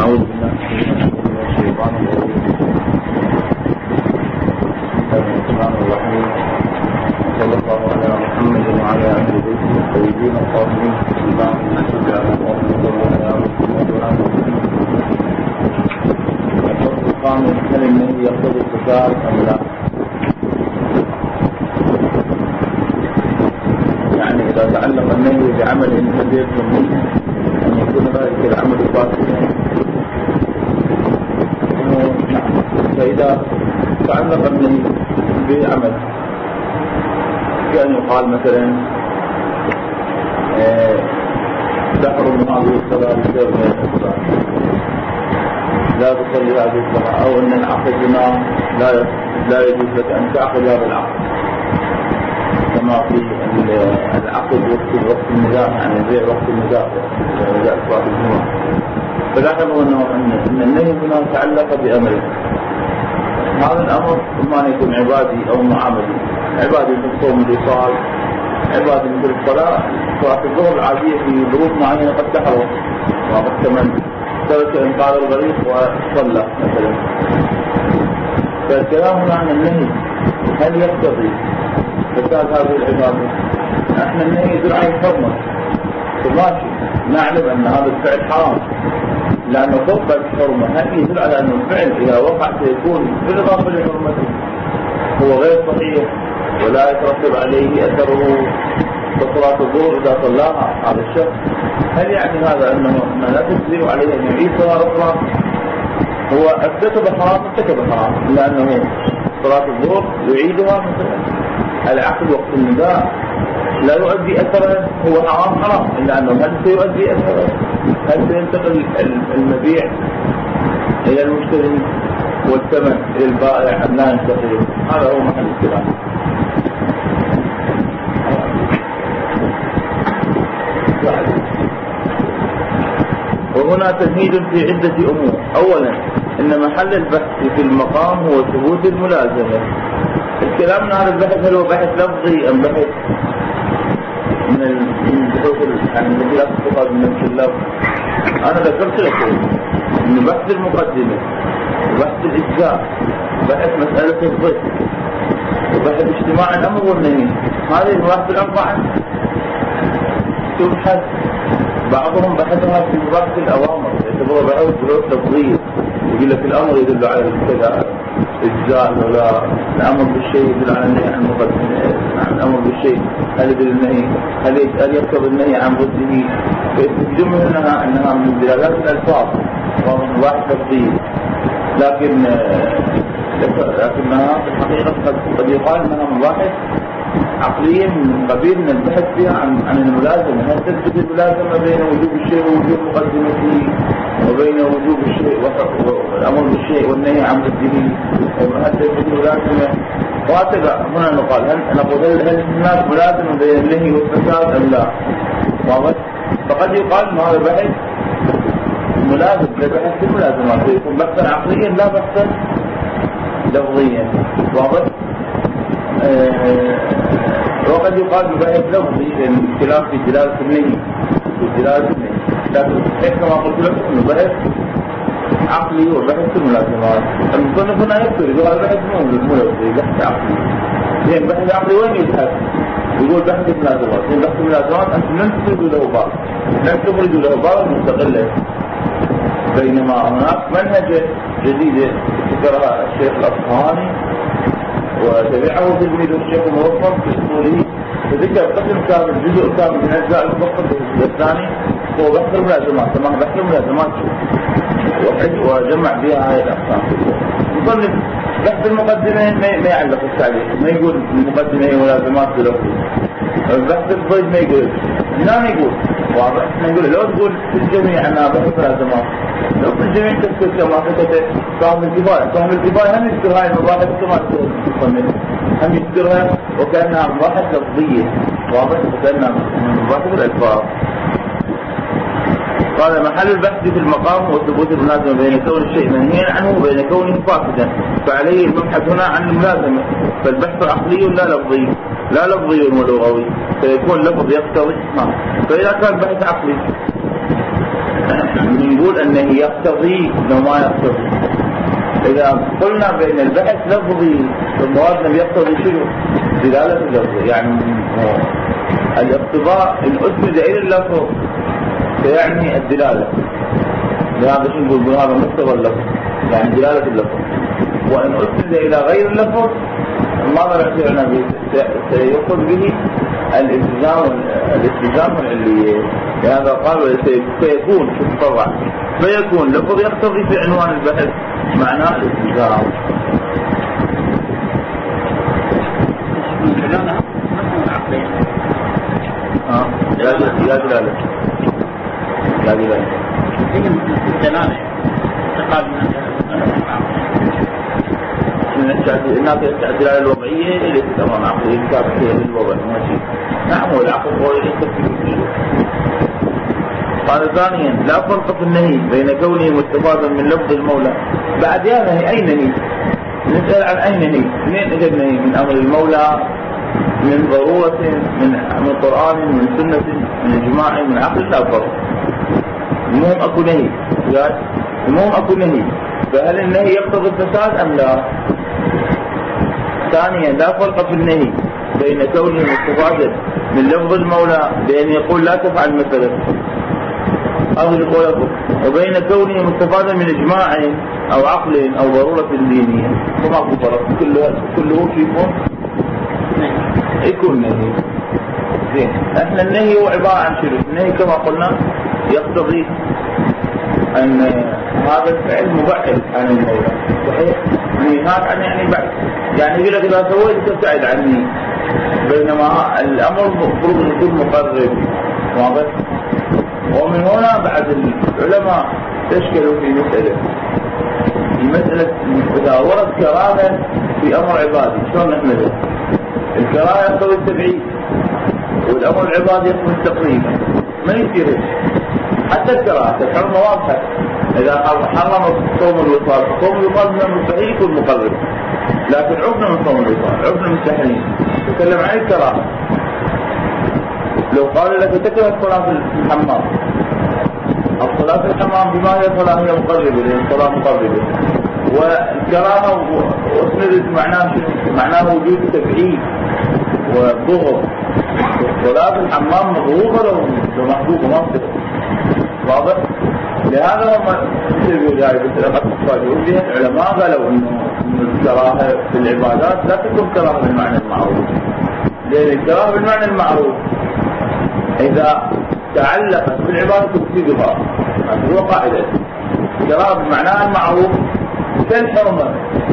أعوذ بالله من الشيطان الرجيم. بسم الله الرحمن الرحيم. صلى الله على محمد وعلى أهل بيته الطيبين الطاهرين. اللهم صل على محمد وعلى آل محمد وعلى الفصل الخامس: هل النهي يقتضي التكرار أم لا؟ يعني إذا تعلق النهي بعمل قد يلزم منه أن يكون ذلك العمل فاسدا. فإذا تعلق النهي بعمل كأن يقال مثلا تحرم هذه الصلاة بسبب الصلاة، لا تصلي هذه الصلاة، أو أن العقد هنا لا يجوز لك أن تعقد هذا العقد، كما في العقد وقت النزاع، يعني البيع وقت النزاع صلاة الجمعة. فلاحظوا أن النهي هنا تعلق بأمر، هذا الأمر إما أن يكون عبادي أو معاملي. عبادي مثل صوم الوصال، عبادي مثل الصلاة. صلاة الظهر العادية في ظروف معينة قد تحرم وقد كمن ترك إنقاذ الغريق وصلى مثلا. فالكلام هنا عن النهي هل يقتضي فساد هذه العبادة؟ احنا النهي يدل على الحرمة، فماشي نعلم أن هذا الفعل حرام لأنه ضبط الحرمة. هل يدل على أن الفعل إذا وقع سيكون بالإضافة لحرمته هو غير صحيح ولا يترتب عليه أثره كصلاة الظهر إذا صلاها هذا الشخص؟ هل يعني هذا أنه لا تجزئ عليه أن يعيد صلاة أخرى؟ هو ارتكب حرام لأنه صلاة الظهر يعيدها مثلا. العقد وقت النداء لا يؤدي أثره، هو حرام إلا أنه هل سيؤدي أثره؟ هل سينتقل المبيع إلى المشتري والثمن إلى البائع أم لا ينتقل؟ هذا هو محل الكلام. وهنا تمهيد في عدة أمور. أولا إن محل البحث في المقام هو ثبوت الملازمة. الكلام من هذا البحث هل هو بحث لفظي أم بحث من البحوث يعني التي لا تستفاد من نفس اللفظ؟ أنا ذكرت لكم إن بحث المقدمة وبحث الإجزاء، بحث مسألة الضد، وبحث اجتماع الأمر والنهي، هذه المباحث الأربعة تبحث. بعضهم بحثها في مباحث الأوامر، يعتبرها بحوث لفظية، يقول لك الأمر يدل على كذا إجزاء ولا الأمر بالشيء يدل على النهي عن المقدمة، عن الأمر بالشيء هل يدل النهي، هل يقتضي النهي عن ضده. فيستخدم أنها من دلالات الألفاظ ومن مباحث لفظية، لكنها في الحقيقة قد يقال أنها مباحث عقلية من قبيل من البحث فيها عن الملازمة. هل تثبت الملازمة بين وجوب الشيء ووجوب مقدمته، وبين وجوب الشيء والأمر بالشيء والنهي عن ضده، هل تثبت الملازمة؟ وهكذا هنا نقول هل هناك ملازمة بين النهي والفساد أم لا؟ واضح؟ فقد يقال أن هذا بحث ملازم لبحث الملازمات، ويكون بحثا عقليا لا بحثا لفظيا. واضح؟ وقد يقال ببحث لفظي لأن الخلاف في دلالة النهي لكن كما قلت لكم انه بحث عقلي وبحث الملازمات. المصنف هنا يذكر هذا بحث مو لفظي، بحث عقلي. يعني بحث عقلي وين يذهب؟ يقول بحث الملازمات. يعني بحث الملازمات أنتم لن تفردوا له باب، لن تفردوا له باب مستقلة، بينما هناك منهجة جديدة ذكرها الشيخ الأصفهاني وتبعه تلميذ الشيخ الموفق في أصوله، فذكر قسم كامل، جزء كامل من أجزاء المفصل في الجزء الثاني هو بحث الملازمات. تمام، بحث الملازمات وجمع بها هاي الأقسام. يصنف بحث المقدمة ما يعلق التعليق، ما يقول المقدمة هي ملازمات بلفظ. بحث الضيف ما يقول، هنا يقول واضح. نقول لو تقول في الجميع أنها بحث ملازمات، لو في الجميع تذكر كما حكت صاحب الكفاية هم يذكر هاي المباحث كما تصنف، هم يذكرها وكأنها مباحث لفظية. واضح؟ وكأنها مباحث الألفاظ. قال محل البحث في المقام هو ثبوت الملازمة بين كون الشيء منهيا عنه وبين كونه فاسدا، فعليه المبحث هنا عن الملازمة. فالبحث عقلي لا لفظي ولغوي، فيكون لفظ يقتضي. فإذا كان بحث عقلي نقول أن النهي يقتضي لو ما يقتضي. إذا قلنا بأن البحث لفظي الموازنة يقتضي شنو؟ دلالة اللفظ، يعني الاقتضاء إن أسند إلى اللفظ فيعني الدلالة. لهذا شو نقول هذا مقتضى اللفظ، يعني دلالة اللفظ. وإن أسند إلى غير اللفظ ماذا رأينا به؟ سيأخذ به الالتزام العلية. لهذا قال فيكون تتطرع فيكون لفظ يقتضي في عنوان البحث معناه الالتزام. يا دلالة يا دلالة الناس الدلالة الوضعية اللي تتمام عقلية كافية للوضع ماشي. نعم والعقل هو يستفيد. قال ثانيا لا فرق في النهي بين كونه مستفادا من لفظ المولى. بعد يا نهي أي نهي؟ نسأل عن أي نهي؟ منين اجى النهي؟ من أمر المولى، من ضرورة، من قرآن، من سنة، من إجماع، من عقل. لا فرق. المهم أكو نهي. المهم أكو نهي. فهل النهي يقتضي الفساد أم لا؟ ثانيا لا فرق في النهي بين كونه مستفادا من لفظ المولى بأن يقول لا تفعل مثلا أو يقول، وبين كونه مستفادا من إجماع أو عقل أو ضرورة دينية. فما أكو فرق، كله يكون نهي. زين، احنا النهي هو عبارة عن شنو؟ النهي كما قلنا يقتضي أن هذا الفعل مبعد عن المولى. صحيح؟ نهاك عنه يعني بعد، يعني يقول لك إذا سويت تبتعد عني، بينما الأمر مفروض أن يكون مقرب. واضح؟ ومن هنا بعد العلماء تشكلوا في مسألة إذا ورد كراهة في أمر عبادي شلون نحمله؟ الكراهة يقتضي التبعيد والأمر العبادي يقتضي التقريب. ما يصير حتى الكراهة تفعل واضحة. إذا حرم صوم الوصال، صوم الوصال من المستحيل يكون مقرب، لكن عفنا من صوم الوصال، عفنا من التحريم. تكلم عن الكراهة. لو قال لك تكره الصلاة في الحمام، الصلاة في الحمام بما هي صلاة هي مقربة، لأن الصلاة مقربة. والكراهة واسندت معناه وجود تبعيد وضغط. الصلاة في الحمام مضغوطة لو محبوبة ما تصير. واضح؟ لهذا هم يقول يعني العلماء قالوا انه الكراهه في العبادات لا تكون كراهه بالمعنى المعروف، لان الكراهه بالمعنى المعروف اذا تعلقت بالعباده تفسدها. هذه هو قاعده. الكراهه بالمعنى المعروف كالحرمه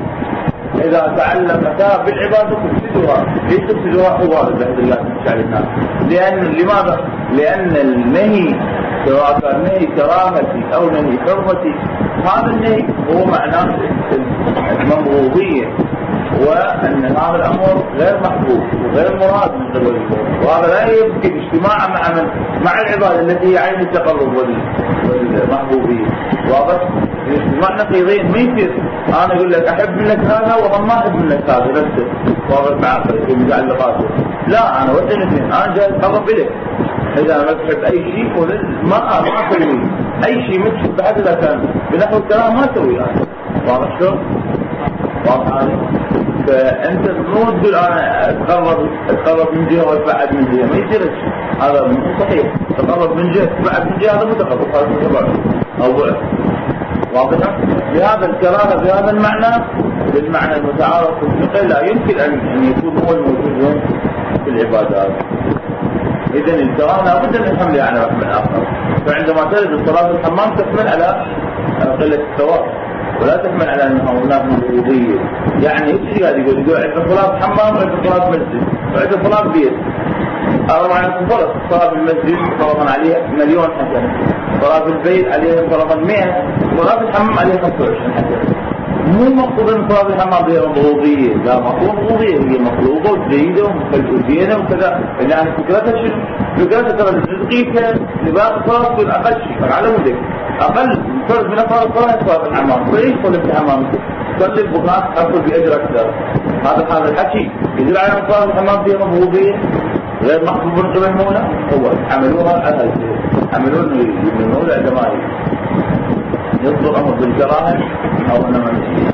اذا تعلقتا بالعباده تفسدها. ليش تفسدها؟ حوار بعد الله تعالى. لماذا؟ لان النهي سواء كان نهي كراهتي أو نهي حرمتي، هذا النهي هو معناه المبغوضية، وأن هذا الأمر غير محبوب وغير مراد من قبل الله، وهذا لا يمكن اجتماعا مع العبادة التي هي عين التقرب والمحبوبية. واضح؟ الاجتماع نقيضين ما يصير. أنا أقول لك أحب منك هذا وهم ما أحب منك هذا نفسه. واضح معك في متعلقاته. لا، أنا ودي الاثنين، أنا جاي أتقرب إليك. إذا ما تحب أي شيء ما أسوي أي شيء ما تحب حتى إذا كان بنحو الكلام ما أسوي أنا. واضح شو؟ واضح هذا؟ فأنت مو تقول أنا أتقرب من جهة وأتبعد من جهة، ما يصيرش. هذا مو صحيح. تقرب من جهة تبعد من جهة هذا متقرب، هذا متبعد أو بعد. واضح؟ لهذا الكراهة بهذا المعنى بالمعنى المتعارف في الفقه لا يمكن أن يكون هو الموجود في العبادات. إذن الكراهة لابد من حملها على رحم الآخر. فعندما ترد الصلاة في الحمام تحمل على قلة الثواب، ولا تحمل على أنها هناك مبغوضية. يعني ايش قاعد يقول عندنا صلاة حمام وعندنا صلاة مسجد وعندنا صلاة بيت. أرى عن صلاة بالمسجد فرضا عليها 1,000,000 حسنة، صلاة البيت عليها فرضا 100، صلاة الحمام عليها 25 حسنة. مو مقصود ان صلاة الحمام هي مبغوضية، لا مطلوب مبغوضية، هي مطلوبة وجيدة وزينة وكذا. يعني فكرتها شنو؟ فكرتها ترى الرزقية لباقي الصلاة تكون أقل شيء على مدك أقل فرد من أفضل الصلاة صلاة الحمام. فليش صلي في الحمام؟ صلي البخار أفضل بأجر أكثر. هذا الحكي يدل على أن صلاة الحمام فيها مبغوضية غير محبوب من قبل المولى. هو حملوها على حملون من المولى عندما يصدر أمر بالكراهة أو أنه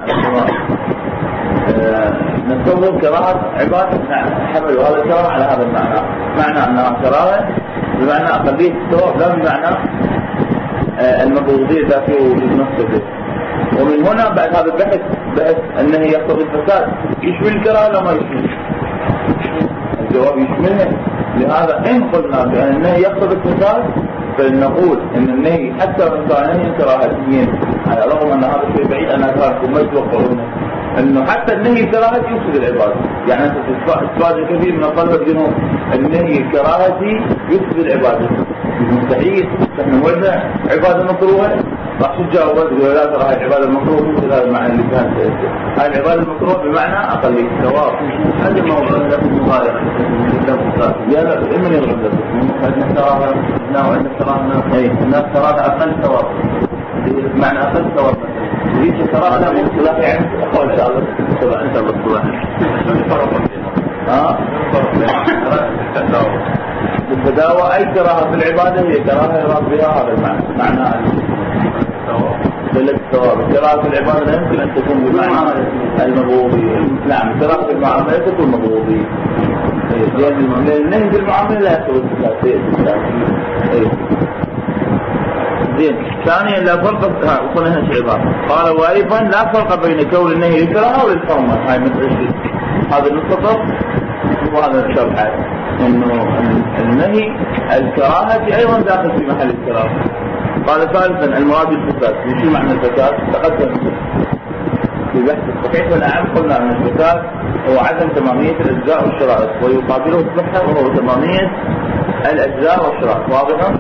نتصور كراهة عبادة حملوا هذا الكراهة على هذا المعنى، معنى أنها كراهة بمعنى أقلية الثواب لا بمعنى المبغوضية ذاتي ووجود نفسه. ومن هنا بعد هذا البحث أنه يقتضي الفساد، يشمل الكراهة ولا ما يشمل؟ الجواب يشملها. لهذا إن قلنا بأنه يقتضي الفساد فلنقول إن النهي حتى وإن كان نهي كراهتيا، على الرغم أن هذا الشيء بعيد أن أكرهكم ما يتوقعونه أنه حتى النهي كراهتي يفسد العبادة. يعني أنت تتفاد الكثير من الطلبة يقولون النهي الكراهتي يفسد العبادة. مستحيل، نحن وجدنا عبادة مكروهة راح تجاوب تقول لا ترى هاي العبادة المكروهة مثل هذا المعنى اللي كان هاي العبادة المكروهة بمعنى أقل الثواب. هذا الموضوع لكم مغايرة يا لا من يغلب لكم عندنا تراها وعندنا تراها الناس تراها أقل ثواب بمعنى أقل ثواب يجي تراها لا ممكن لا يعني أقول إن شاء الله إن شاء الله بالبداوة أي كراهة في العبادة هي كراهة يراد بها هذا المعنى، معنى الثواب. كراهة في العبادة لا يمكن أن تكون بمعنى المبغوضية. نعم، كراهة في المعاملة تكون مبغوضية، لأن النهي في المعاملة لا يكون زين. ثانيا لا فرق وصلنا عبارة قال وأيضا لا فرق بين كون النهي للكراهة وللحرمة. هاي مثل هذا المختصر وهذا الشرح انه النهي الكراهة ايضا داخل في محل الكراهة. قال ثالثا المراد الفساد. وشو معنى الفساد؟ تقدم في بحث الصحيح والأعم قلنا ان الفساد هو عدم تمامية الاجزاء والشرائط ويقابله الصحة وهو تمامية الاجزاء والشرائط. واضح؟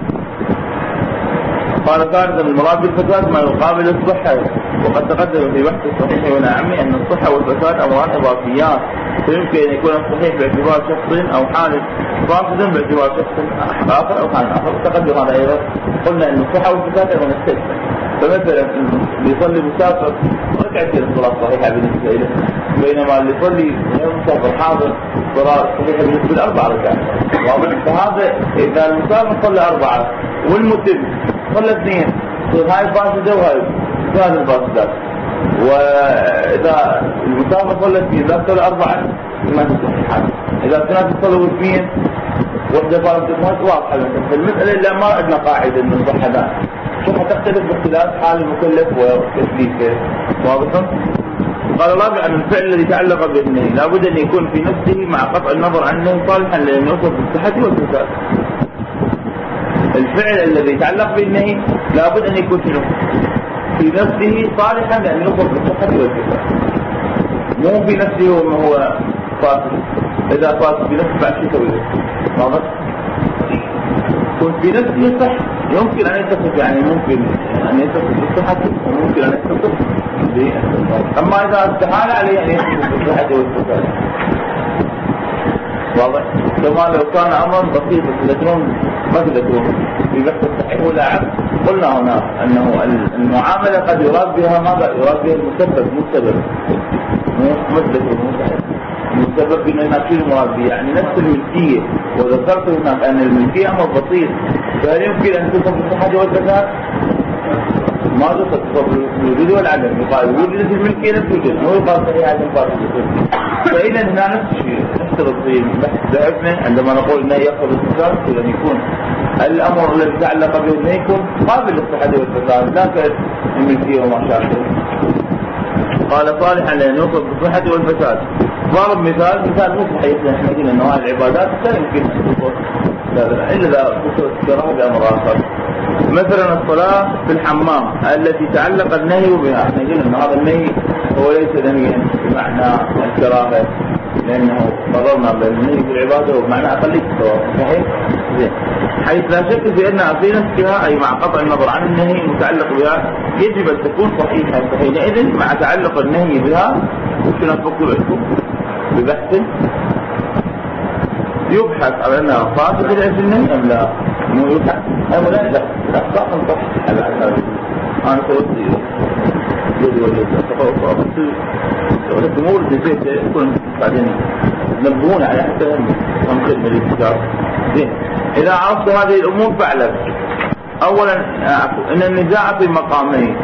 قال ثالثا المراد بالفساد ما يقابل الصحة. وقد تقدم في بحث الصحيح والأعم ان الصحة والفساد امران اضافيات، فيمكن ان يكون الصحيح باعتبار شخص او حالة فاسد باعتبار شخص اخر او حالة اخر. تقدم هذا ايضا قلنا ان الصحة والفساد ايضا مختلفة. فمثلا بيصلي مسافر ركعتين الصلاة صحيحة بالنسبة له، بينما اللي يصلي مسافر حاضر صلاة صحيحة بالنسبة له 4 ركعات. فهذا اذا المسافر صلى 4 والمتم صلى 2 تصير هاي فاسدة وهاي هذا الفاسدات. وإذا المسافر صلى 2 إذا صلى 4 ما تصحيحات. إذا كانت تصلوا 2 وحدة فاسدة واضحة. فالمسألة اللي ما عندنا قاعدة من الصحة شو حتختلف باختلاف حال المكلف وتكليفه. واضح؟ قال رابعا الفعل الذي تعلق بالنهي لابد أن يكون في نفسه مع قطع النظر عنه صالحا لأن يوصف بالصحة والفساد. الفعل الذي يتعلق بالنهي لابد أن يكون في نفسه صالحا لأن يوصف بالصحة والفساد، مو في نفسه وما هو فاسد. إذا فاسد في نفسه بعد شو يسوي؟ واضح؟ يكون في نفسه صح يمكن أن يتصف، يعني ممكن أن يتصف بالصحة وممكن أن يتصف أما إذا استحال عليه أن يتصف بالصحة والفساد. واضح؟ كما لو كان أمرا بسيطا تذكرون ما تذكرون في بحث الصحيح والأعم قلنا هنا أنه المعاملة قد يراد بها ماذا؟ يراد بها المسبب مو السبب. مو المسبب بأنه ينافي المراد به، يعني نفس الملكية. وذكرت هناك أن الملكية أمر بسيط، فهل يمكن أن تصف بالصحة والفساد؟ ما تصف بالوجود والعدم. يقال وجدت الملكية نفس الوجود، مو يقال صحيح عدم فاسد. فإذا هنا نفس الشيء نشترط في البحث بتاعنا عندما نقول أنه يقتضي الفساد أن يكون الأمر الذي يتعلق به أنه يكون قابل للصحة والفساد لا كالملكية وما شابه. قال صالحا لأن يوصف بالصحة والفساد. ضرب مثال مو صحيح. نحن قلنا أن هذه العبادات لا يمكن أن تصف إلا إذا تصف الكراهة بأمر آخر. مثلا الصلاة في الحمام التي تعلق النهي بها. نحن قلنا أن هذا النهي هو ليس نهيا بمعنى الكراهة، لأنه قررنا بالنهي في العبادة وبمعنى أقلية الثواب. صحيح؟ زين. حيث لا شك في أنها في نفسها أي مع قطع النظر عن النهي المتعلق بها يجب أن تكون صحيحة. حينئذ مع تعلق النهي بها ممكن أن تفكر لكم ببحث يبحث على أنها فاسدة في النهي أم لا. مو يبحث أم لا أخطاء صحيحة على أساس أنا سويت جدول التفاوض بس الأمور بزيت يكون بعدين نبهون على حتى نخدم الاتجاه. زين. إذا عرفت هذه الأمور فاعلم أولا أن النزاع في مقامين.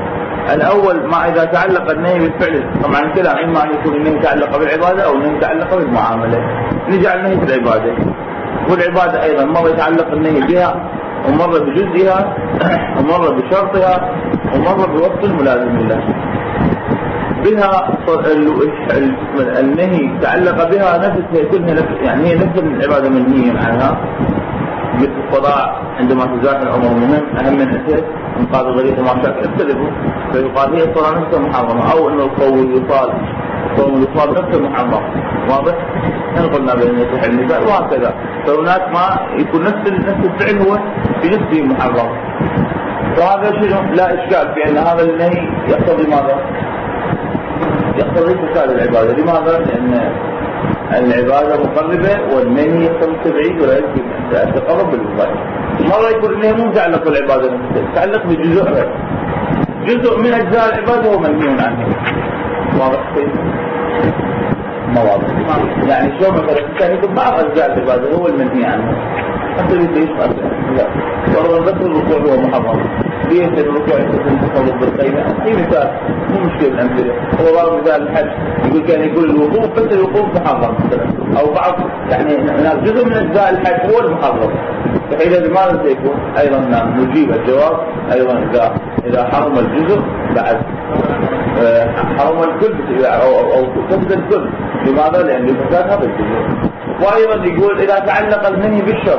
الأول ما إذا تعلق النهي بالفعل، طبعا الكلام إما أن يكون النهي يتعلق بالعبادة أو النهي يتعلق بالمعاملة. نجعل النهي بالعبادة، والعبادة أيضا مرة يتعلق النهي بها ومرة بجزئها ومرة بشرطها ومرة بوصف الملازم له. بها النهي تعلق بها نفسها كلها، يعني هي نفس العبادة منهية عنها، مثل الصلاة عندما تزاح الأمر مهم أهم من أساس من قال الغريق ما شاء يختلفوا، فيقال هي الصلاة نفسها محرمة، أو أنه الصوم يصال نفسه محرم. واضح؟ نحن قلنا بأن يصح النساء وهكذا، فهناك ما يكون نفس الفعل هو في نفسه محرم. وهذا شيء لا إشكال في أن هذا النهي يقتضي ماذا؟ يقتضي فساد العبادة. لماذا؟ لأن العبادة مقربة والنهي يقتضي التبعيد ولا يمكن أن تتقرب بالعبادة. مرة يكون النهي مو متعلق بالعبادة نفسها، يتعلق بجزء من أجزاء العبادة هو منهي عنه. واضح كيف؟ ما واضح. يعني شو مثلا كان يكون بعض أجزاء العبادة هو المنهي عنه، حتى ليش لا والله بس الركوع هو محرم، ليش الركوع يكون مخلوط بالقيمة؟ أي مثال مو مشكلة الأمثلة. هو بعض مثال الحج يقول الوقوف، بس الوقوف محرم مثلا، أو بعض يعني جزء من أجزاء الحج هو المحرم. فإذا لماذا سيكون؟ أيضا نجيب الجواب أيضا إذا حرم الجزء بعد حرم الكل أو تفسد الكل. لماذا؟ لأن الفساد هذا الجزء. وأيضا يقول إذا تعلق النهي بالشرط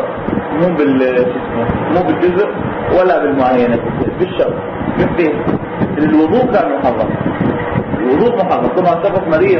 مو بالجزء ولا بالماهية نفسها، بالشرط. مثل الوضوء كان محرم، الوضوء محرم كما سبق مريض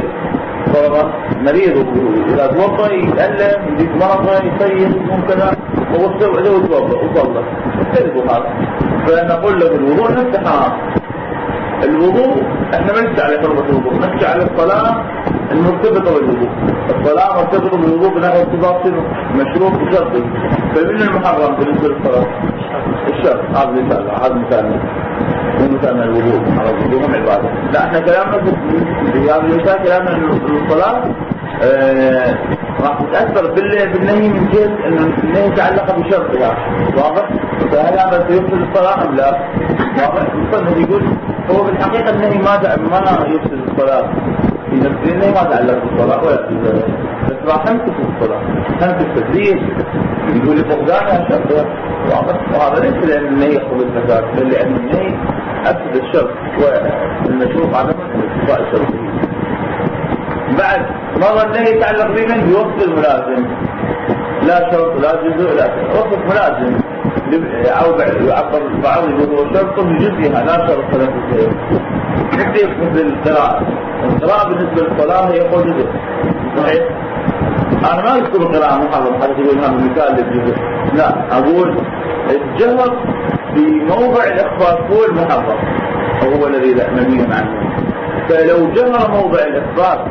إذا توضأ يتألم يجيك مرض يسير كذا ووصل عليه وتوضأ وصلى تلقوا هذا. فنقول له الوضوء نفسه حرام. الوضوء احنا ما نحكي على حرمة الوضوء، نحكي على الصلاة المرتبطة بالوضوء. الصلاة مرتبطة بالوضوء بناء ارتباط مشروط بشرطه. فمن المحرم بالنسبة للصلاة؟ الشرط. هذا مثالنا مو مثالنا الوضوء، على الوضوء هم عبادة. لا احنا كلامنا في هذا المثال كلامنا الصلاة راح تتأثر بالنهي من جهة أن النهي يتعلق بشرطها. واضح؟ فهل هذا سيفسد الصلاة أم لا؟ واضح؟ المصنف يقول هو بالحقيقة النهي ما يفسد الصلاة في نفسه، النهي ما تعلق بالصلاة ولا في بس راح تنكس الصلاة، تنكس التدريس، يقول فقدانها شرطها. واضح؟ وهذا ليس لأن النهي يقتضي الفساد، بل لأن النهي أفسد الشرط والمشروط عدم انتفاء الشرط. بعد مرة النهي يتعلق بمن؟ بوصف الملازم، لا شرط لا جزء لا وصف ملازم. يعبر بعض يقول شرط بجزئها لا شرط لا جزء. مثل القراءة بالنسبة للصلاة هي يقول جزء صحيح. أنا ما أذكر القراءة محرم حتى تقول هذا المثال للجزء، لا أقول الجهر في موضع الإخفاء هو المحرم وهو الذي لا منهي عنه. فلو جهر موضع الإخفاء،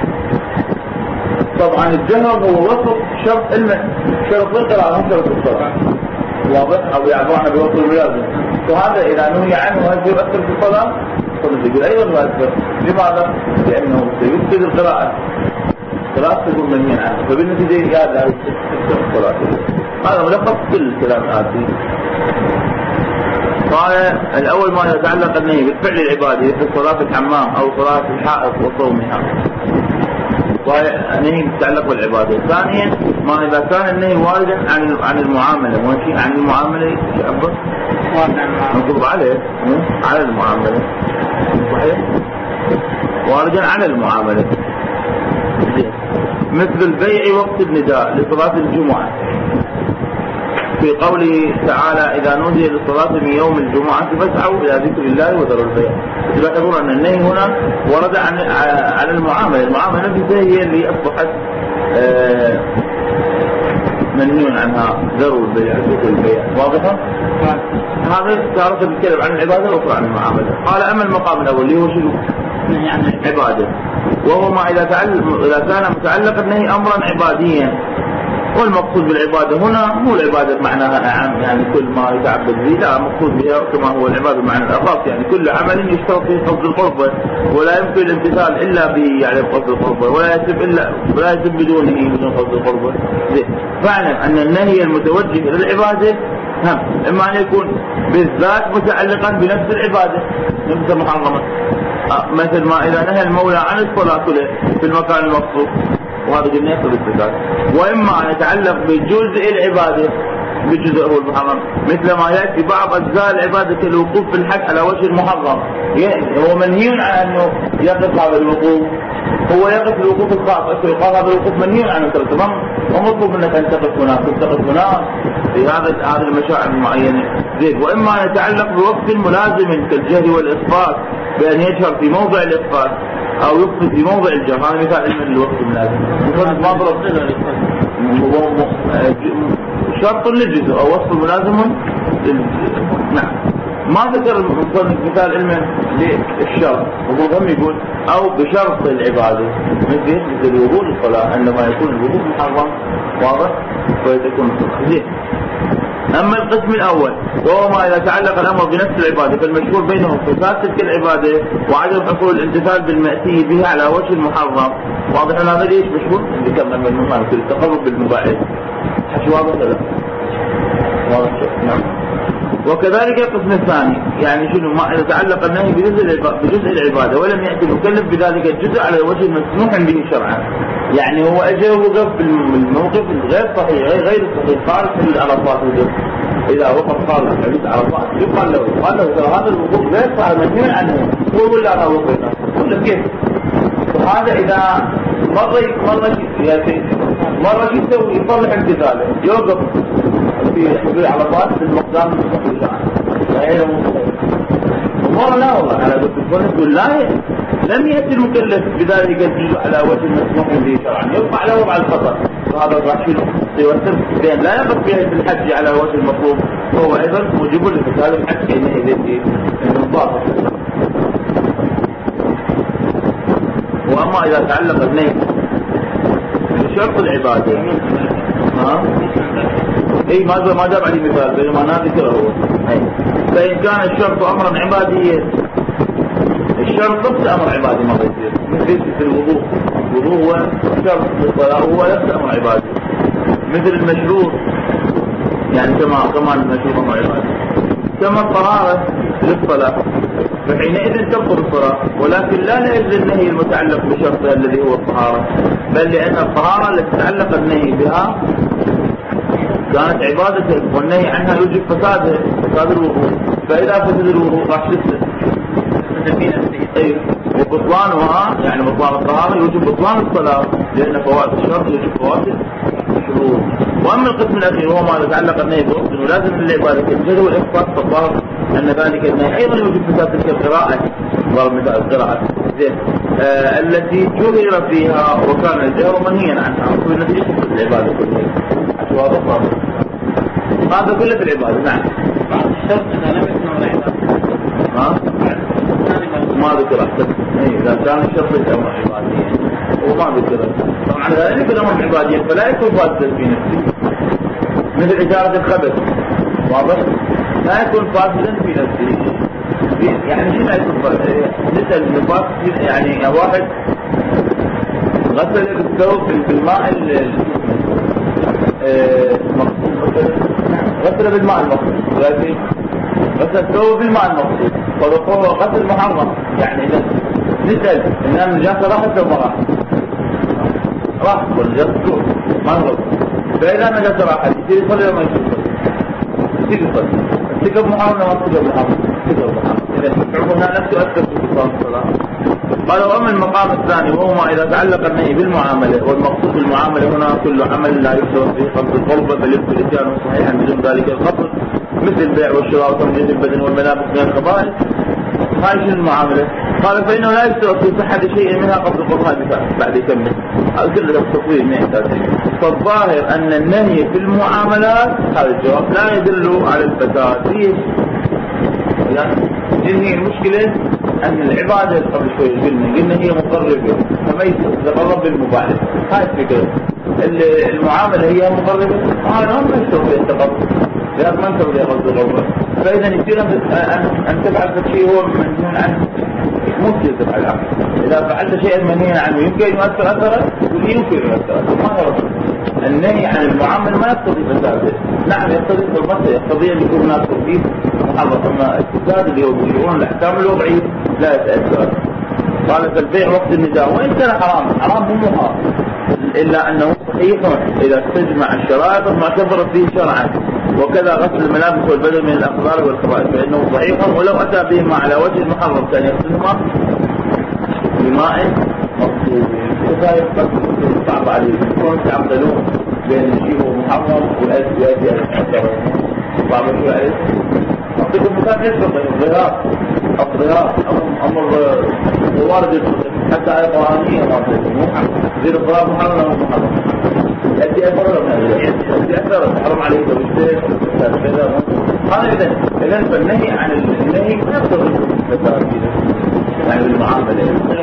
طبعا الجهر هو وصف شرط شرط القراءة مو شرط الصلاة. واضح؟ أو يعبرنا بوصف الملازم. وهذا إذا نهي عنه هل يؤثر في الصلاة؟ يقول أيضا يؤثر. لماذا؟ لأنه سيفسد القراءة تكون منهي عنه، فبالنتيجة هذا يفسد الصلاة. هذا ملخص كل الكلام الآتي. قال الأول ما يتعلق النهي بالفعل العبادي في صلاة الحمام أو صلاة الحائط وصومها، والنهي يتعلق بالعبادة. ثانيا ما إذا كان النهي واردا عن المعاملة، ماشي عن المعاملة شعبه مطلوب على المعاملة صحيح، واردا عن المعاملة، مثل البيع وقت النداء لصلاة الجمعة في قوله تعالى إذا نودي للصلاة من يوم الجمعة فاسعوا إلى ذكر الله وذروا البيع. تلاحظون أن النهي هنا ورد عن المعاملة. المعاملة نفسها هي اللي أصبحت منهي عنها، ذروا البيع ذكر البيع. واضحة؟ هذا صارت بتتكلم عن العبادة وأخرى عن المعاملة. قال أما المقام الأول اللي هو شنو؟ يعني العبادة، وهو ما إذا كان متعلق النهي أمرا عباديا. والمقصود بالعبادة هنا مو العبادة معناها عام يعني كل ما يتعبد به، لا، مقصود بها كما هو العبادة معنى الأخص، يعني كل عمل يشترط فيه قصد القربة، ولا يمكن الامتثال إلا به يعني قصد القربة، ولا يتم بدون قصد القربة. فاعلم أن النهي المتوجه للعبادة إما أن يكون بالذات متعلقا بنفس العبادة نفس محرمة، مثل ما إذا نهى المولى عن الصلاة في المكان المخصوص، وهذا قلنا يقصد الصفات. وإما أن يتعلق بجزء العبادة بجزء هو المحرم، مثل ما يأتي بعض أجزاء العبادة كالوقوف في الحج على وجه المحرم، هو منهي عن أنه يقف هذا الوقوف، هو يقف الوقوف الخاص، يقال هذا الوقوف منهي عنه تمام، ومطلوب منك أن تقف هناك تقف هناك في هذه المشاعر المعينة زين. وإما أن يتعلق بوقت ملازم كالجهر والإسقاط، بأن يجهر في موضع الإسقاط أو يقصد في موضع الجهر، هذا مثال علم الوقت الملازم. شرط للجزء أو وصف ملازم نعم. ما ذكر مثال علم للشرط، وهم يقول أو بشرط العبادة مثل الوضوء للصلاة، عندما يكون الوضوء محرم واضح فيكون زين. أما القسم الأول وهو ما إذا تعلق الأمر بنفس العبادة، فالمشهور بينهم فساد تلك العبادة وعدم حصول الامتثال بالمأتي به على وجه المحرم. واضح أن هذا ليش مشهور؟ ذكرنا من المهم التقرب بالمباعث، حكي واضح ولا لا؟ واضح نعم. وكذلك القسم الثاني يعني شنو؟ ما إذا تعلق النهي بجزء العبادة ولم يأتي المكلف بذلك الجزء على الوجه المسموح به شرعا، يعني هو أجى ووقف بالموقف غير صحيح غير صحيح خارج العرفات. إذا وقف خارج حديث عرفات يقال له ترى هذا الوقوف غير صحيح منهي عنه، هو ولا أنا وقفنا ولا كيف؟ هذا إذا مرة يسوي يصلح امتثاله يوقف في عرفات في المقدام المستقبل غير مستقبل، ومرة لا والله على يقول لا لم يأتي المكلف بذلك الجزء على وجه المسموح به شرعا، يوقع على وضع الخطر، وهذا راح يوتر بين لا يقف فيها في الحج على وجه المطلوب، وهو أيضا موجب لفساد الحج كأنه يزيد باطل. وأما إذا تعلق النهي بشرط العبادة اي ما جاب عليه مثال بينما انا ذكره هو. فإن كان الشرط امرا عباديا، الشرط نفس امر عبادي ما يصير، مثل في الوضوء هو شرط للصلاة هو نفس امر عبادي، مثل المشروط يعني كما المشروط امر عبادي، كما الطهارة للصلاة فحينئذ تبطل الصلاة، ولكن لا لأجل النهي المتعلق بشرطها الذي هو الطهارة، بل لأن الطهارة التي تعلق النهي بها كانت عبادة والنهي عنها يوجب فساد الوضوء، فإذا فسد الوضوء راح تفسد وبطلانها يعني بطلان الطهارة يوجب بطلان الصلاة، لأن فوات الشرط يوجب فوات الشروط. وأما القسم الأخير وهو ما يتعلق النهي بوقت ولازم للعبادة كالجهر والإخفاء، فالظاهر أن ذلك النهي أيضا يوجب فساد تلك القراءة، ضرب مثال القراءة التي جهر فيها وكان الجهر منهيا عنها، والنتيجة تفسد العبادة كلها. واضح هذا كله في العبادة. نعم. بعض الشرط إذا لم يكن العبادة ما ذكر أحسن إذا كان الشرط الأمر عباديا وما ذكر طبعا إذا لم يكن الأمر عباديا فلا يكون فاسدا في نفسه، مثل إجارة الخبث واضح لا يكون فاسدا في نفسه. يعني شو لا يكون فاسدا؟ نسأل النفاس يعني واحد غسل الثوب بالماء غسل بالماء المقصود، ولكن غسل الثوب بالماء المقصود فهو غسل محرم. يعني إذا نسأل إن النجاسة راحت أو ما راحت والنجاسة ما نغلط، فإذا النجاسة راحت يصير يصلي وما يصير يصلي ارتكب محرم ولا ارتكب محرم؟ ارتكب محرم. إذا هنا نفسه أكثر في الصلاة. قال وأما المقام الثاني وهو ما إذا تعلق النهي بالمعاملة، والمقصود بالمعاملة هنا كل عمل لا يحصل فيه قصد القربة بل يبقى الإتيان صحيحا بدون ذلك القصد، مثل البيع والشراء وتمجيد البدن والملابس من القبائل. هاي شنو المعاملة؟ قال فإنه لا يشترط في صحة شيء منها قصد القربة. بعد يكمل هذا كله التطوير ما يحتاج. فالظاهر أن النهي في المعاملات هذا الجواب لا يدل على الفساد. ليش؟ هي المشكلة أن العبادة قبل شوي قلنا هي مقربة، فما يتقرب بالمباح. هاي الفكرة. المعاملة هي مقربة، هذا ما يشترط فيها التقرب، لأن ما يشترط فيها قصد القربة. فإذا يصير أن تفعل شيء هو منهي عنه مو كثير تفعل عنه. إذا فعلت شيئا منهي عنه يمكن يؤثر أثره، يمكن يؤثر أثره ما يرد. النهي عن المعامل ما يقتضي فساده، نعم يقتضي حرمته، يقتضي أن يكون هناك توحيد محرم، أما الفساد اللي يوجدون الأحكام الوضعية لا يتأثر. قال فالبيع وقت النزاع وإن كان حرام مو محرم، إلا أنه صحيح إذا استجمع الشرائط ما كفرت به شرعا، وكذا غسل الملابس والبدن من الأقدار والكبائر فإنه صحيح ولو أتى بهما على وجه المحرم كان يغسلهما بماء مطلوب. وهذا يقصد صعب عليه يكون تعقلون بين الشيء محرم ويأتي الحجر صعب شوي عليه. أعطيكم مثال يسبق الظهار أمر وارد حتى آية قرآنية زي الظهار محرم أو محرم يأتي أكثر من أجل يأتي أكثر تحرم عليه ويشتري كذا. هذا إذن فالنهي عن النهي ما يقتضي الفساد يعني بالمعاملة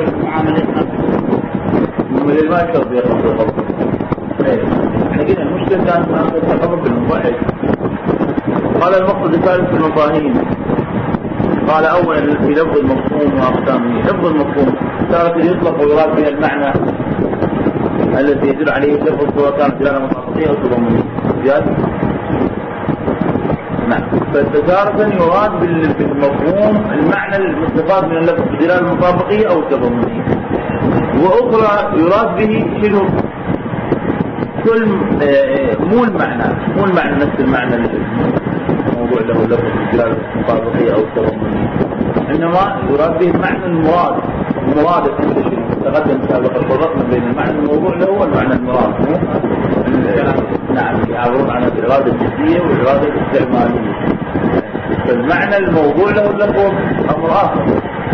من ما يشرب يقصد الغلط. احنا قلنا المشكلة كانت تتقرب بالمضاعف. قال المقصد الثالث في المفاهيم. قال أولا في لفظ المفهوم وأقسامه. لفظ المفهوم تارة يطلق ويراد بها المعنى الذي يدل عليه اللفظ سواء كانت دلالة مطابقية أو تضمنية. نعم. فتارة يراد بالمفهوم المعنى المستفاد من اللفظ بدلالة المطابقية أو التضمنية، وأخرى يراد به شنو كل مو المعنى نفس المعنى الموضوع له لفظ بدلالة المطابقية أو التضمنية، إنما يراد به المعنى المراد تقدم سابقا فرقنا بين المعنى الموضوع له والمعنى المراد. نعم يعبرون عن الإرادة الجسدية والإرادة الاستعمالية. فالمعنى الموضوع له اللفظ أمر آخر،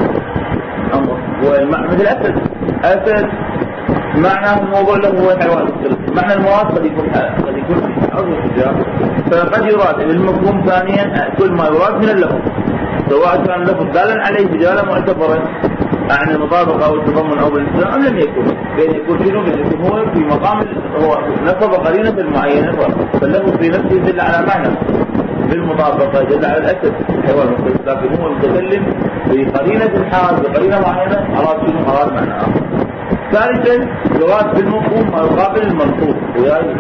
مثل أسد معنى الموضوع له هو الحيوان. معنى المراد قد يكون أو الحجاب. فقد يراد للمفهوم ثانيا كل ما يراد من اللفظ سواء كان اللفظ دالا عليه دلاله معتبرا عن المطابقة أو التضمن أو الالتزام أم لم يكن، بين يكون شنو بين يكون هو في مقام هو نصب قرينة المعينة فاللفظ في نفسه يدل على معنى بالمطابقة يدل على الأسد الحيوان المختلف، لكن هو المتكلم بقرينة الحال بقرينة معينة أراد شنو أراد معنى آخر. ثالثا يراد بالمفهوم ما يقابل المنطوق وياي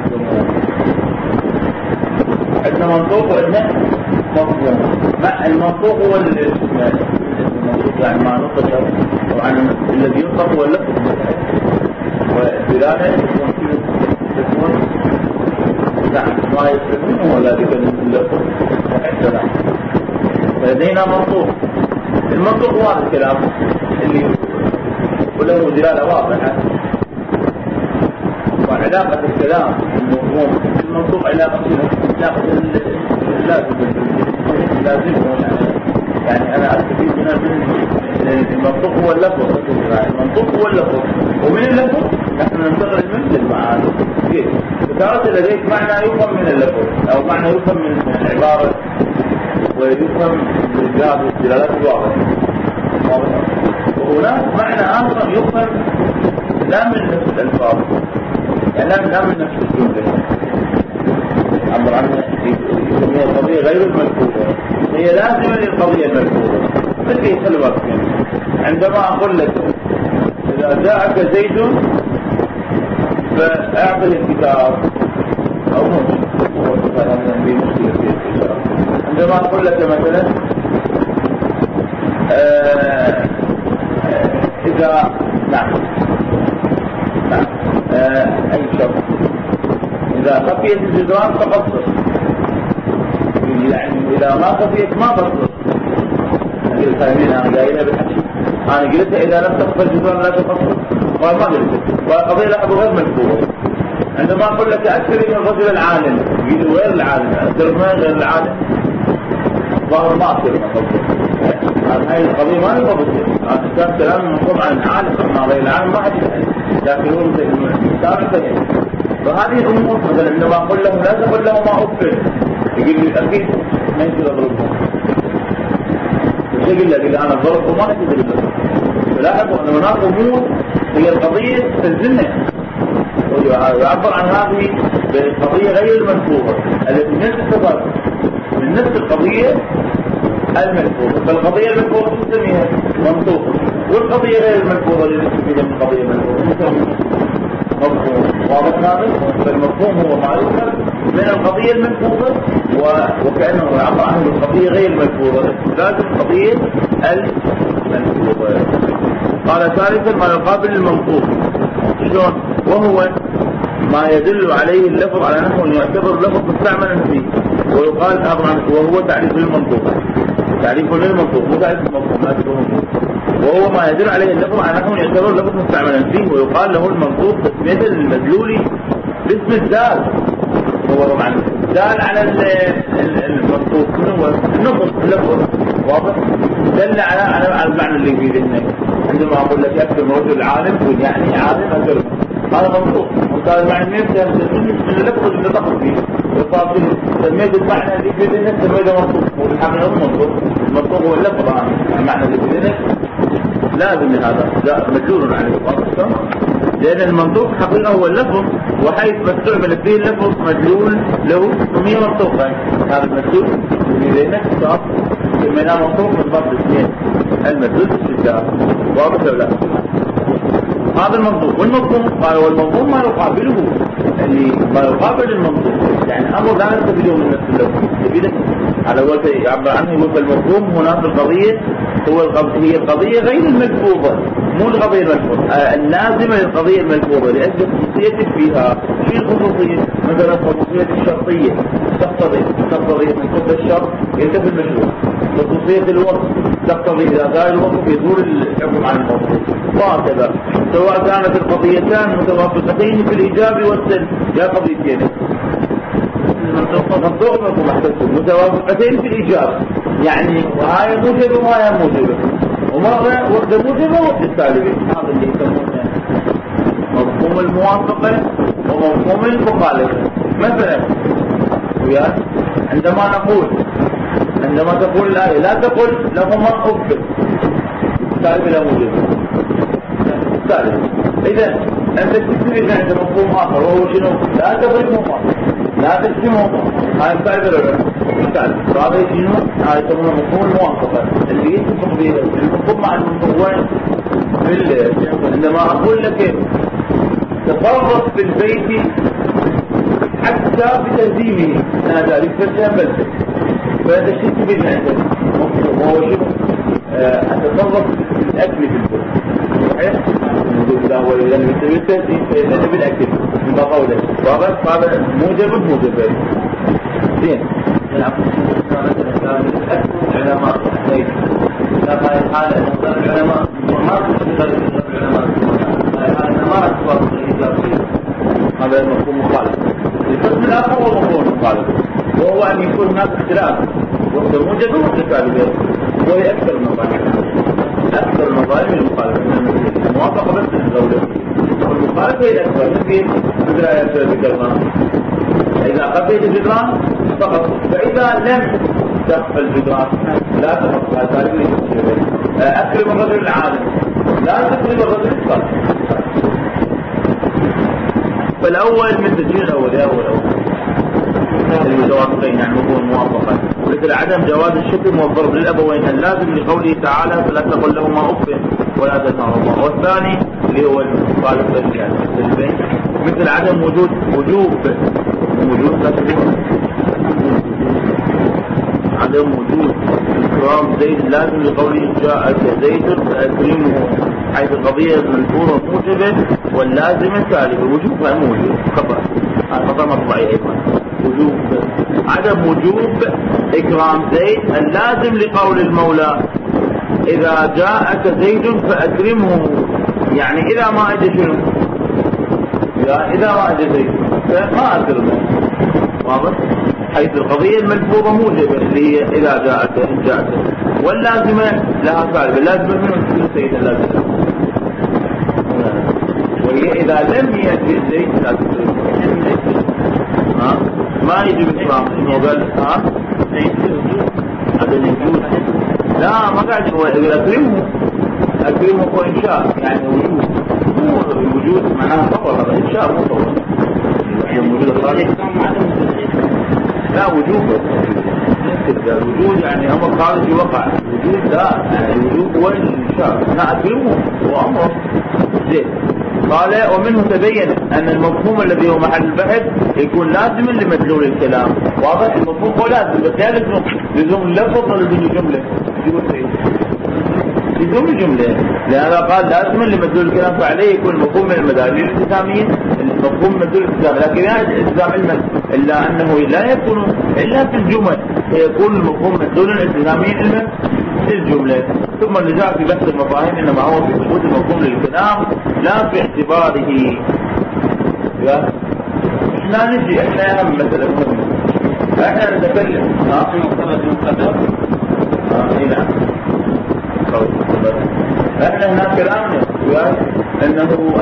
عندنا منطوق وعندنا مفهوم. المنطوق هو يعني ما نطق طبعا الذي ينطق هو اللفظ والدلاله تكون نعم ما يستخدمه ولا بكلمه اللفظ والسلام. فلدينا منطوق. المنطوق هو هذا الكلام اللي وله دلاله واضحه، وعلاقه الكلام المفهوم المنطوق علاقه لازم يعني أنا أستفيد من المنطوق هو اللفظ. المنطوق هو اللفظ ومن اللفظ نحن ننتقل منه للمعاني. فتارة لديك معنى يفهم من اللفظ أو معنى يفهم من العبارة ويفهم بالجاب والدلالات الواضحة، وهناك معنى آخر يفهم لا من نفس الألفاظ يعني لا من نفس الجملة عبر عنها يسميها القضية غير الملفوظة، هي لازمة للقضية الملفوظة. مثل يخلوك عندما أقول لك إذا جاءك زيد فأعطي الكتاب أو مشكلة في الكتاب. عندما أقول لك مثلا إذا نعم أي شرط إذا خفيت الجدران فقصر، يعني إذا ما خفيت ما قصر. أنا قايلها بالحكي، أنا قلت إذا لم تخفى الجدران لا تقصر، قال ما قلت. والقضية لحظة غير ملفوظة. عندما أقول لك أكثر من الرجل العالم يقول غير العالم أكثر من غير العالم ظاهر ما أكثر من الرجل. هاي القضية ما نضبط. هذا كان كلام منصوب عن العالم ما غير العالم ما حد يفهم، لكن هو مثل فهذه الأمور مثلا عندما أقول له لا تقول له ما أكثر يقول لي أكيد ما يصير أضربهم. يقول لي أنا ضربته ما يصير أضربهم. فلاحظوا أن هناك أمور هي القضية تلزمها ويعبر عن هذه بالقضية غير الملفوظة التي نستفاد من نفس القضية الملفوظة. فالقضية الملفوظة تسميها منطوق، والقضية غير الملفوظة اللي نستفيد من القضية الملفوظة مفهوم واضح هذا. فالمفهوم هو ما يذكر من القضية الملفوظة وكأنه يعبر عنه القضية غير الملفوظة، لازم القضية الملفوظة. قال ثالثا ما يقابل المنطوق. شلون؟ وهو ما يدل عليه اللفظ على نحو يعتبر لفظ مستعملا فيه، ويقال طبعا وهو تعريف للمنطوق، تعريف للمنطوق مو تعريف المفهوم، لا تفهم. وهو ما يدل عليه اللفظ على نحو يعتبر لفظ مستعملا فيه، ويقال له المنطوق تسمية للمدلول باسم الدال. هو طبعا دال على المنطوق هو النص اللفظ واضح، دل على المعنى اللي في ذهنك. عندما اقول لك اكثر من رجل عالم تقول يعني عالم اكثر، هذا منطوق. وقال المعنى ما يفهم من اللفظ اللي دخل فيه وصار سميت المعنى اللي في ذهنك سميته منطوق. والحقيقه منطوق، المنطوق هو اللفظ، المعنى اللي في ذهنك لازم هذا لا مدلول عليه واضح، لأن المنطوق حقيقة هو اللفظ، وحيث ما استعمل فيه اللفظ مدلول له سميه منطوقا. هذا المدلول في ذهنك صار سميناه منطوق من ضمن الاثنين، المدلول باستثناء. واضح ولا لا؟ هذا المنطوق. والمفهوم قال والمفهوم ما يقابله، اللي ما يقابل المنطوق يعني امر لا نستفيده من نفس اللفظ، نستفيده على اول يعبر عنه. يقول المفهوم هناك القضيه هي القضيه غير الملفوظه، مو القضيه الملفوظه اللازمه للقضيه الملفوظه لاجل خصوصيه فيها. شو الخصوصيه؟ مثلا الخصوصيه الشرطيه تقتضي من قبل الشرط ينتفي المشروع. خصوصيه الوصف تقتضي اذا زال الوصف يدور الحكم عن الموصوف، وهكذا. سواء كانت القضيتان متوافقتين في الايجاب والسلب، يا قضيتين منطوق منكم احدثتم متوافقتين في الايجاب، يعني وهاي موجبه وهاي موجبه، ومرة وقت موجبه وقت السالبه. هذا اللي يسمونه مفهوم الموافقه ومفهوم المخالفه. مثلا وياك عندما تقول لا تقل لهما اف، سالبه لا موجبه سالبه. اذا انت تستفيد عند مفهوم اخر وهو شنو؟ لا تضربهما لا تشتمهما، هاي سالبه ولا سالبه. هذا شنو؟ هاي يسمونه مفهوم الموافقه اللي يتفق به المفهوم مع المفهوم. عندما اقول لك تصرف في البيت حتى بتهزيمه، انا ذلك فسهملت، فانت تستفيد عندك مفهوم وهو شنو؟ اتصرف في الاكل في البيت. صحيح؟ نقول لا هو اذا بالتهزيم فاذا بالاكل من قوله واضح. هذا موجب زين. العلماء لا هاي الحالة نختار العلماء ما تشتغل العلماء، هاي الحالة ما أكبر الإجابة. هذا المفهوم مخالف. القسم الآخر هو مفهوم مخالف، وهو أن يكون هناك اختلاف وقت موجب وقت سالب، وهي أكثر المظالم المخالفة. الموافقة بس الدولة، والمخالفة هي الأكثر. مثل آيات الجدران، إذا قضيت الجدران فقط، فإذا لم تخفى الجدران لا تخفى ذلك. أكرم الرجل العالم لا تكرم الرجل الصالح. فالأول مثل الجيل الأول المتوافقين يعني مفهوم موافقة، مثل عدم جواز الشتم والضرب للأبوين اللازم لقوله تعالى فلا تقل لهما أف ولا تنهرهما. والثاني اللي هو المخالف يعني مثل عدم وجوب عدم وجود إكرام زيد لازم لقوله جاء زيد فأكرمه، حيث القضية المنفورة موجبة واللازمة سالبة. وجوب غير موجود خطأ، هذا خطأ مطبعي أيضا. عدم وجوب إكرام زيد اللازم لقول المولى إذا جاءك زيد فأكرمه، يعني إذا ما أجى شنو؟ إذا ما أجى زيد فما أكرمه. واضح؟ حيث القضية الملفوظة موجبة اللي هي إذا جاءت واللازمة لها سالبة. اللازمة من سيد اللازمة، وهي إذا لم يأتي زيد لا تكرمه. ما يجب الإكرام إنه قال عدم وجود. لا ما قاعد هو أكرمه هو إنشاء يعني وجود، مو الوجود معناها خبر، هذا إنشاء مو خبر. وجود الخالق لا وجود، الوجود يعني أمر خارجي وقع. وجود لا يعني الوجود هو الإنشاء. أنا أكرمه هو أمر زين. قال ومنه تبين أن المفهوم الذي هو محل البحث يكون لازما لمدلول الكلام. واضح المفهوم هو لازم، بس لا لزوم اللفظ ولا لزوم الجملة؟ لزوم الجملة، لهذا قال لازما لمدلول الكلام، فعليه يكون المفهوم من المداليل الالتزامية المفهوم مدلول الالتزام، لكن لا الالتزام علما إلا أنه لا يكون إلا في الجمل، يكون المفهوم مدلولا الالتزاميا علما في الجملة. ثم النزاع في بحث المفاهيم إنما هو في ثبوت المفهوم للكلام لا في اعتباره. احنا نجي احنا اهم مسألة مهمة، احنا نتكلم في مقتضى المقدر. نعم احنا هنا كلامنا انه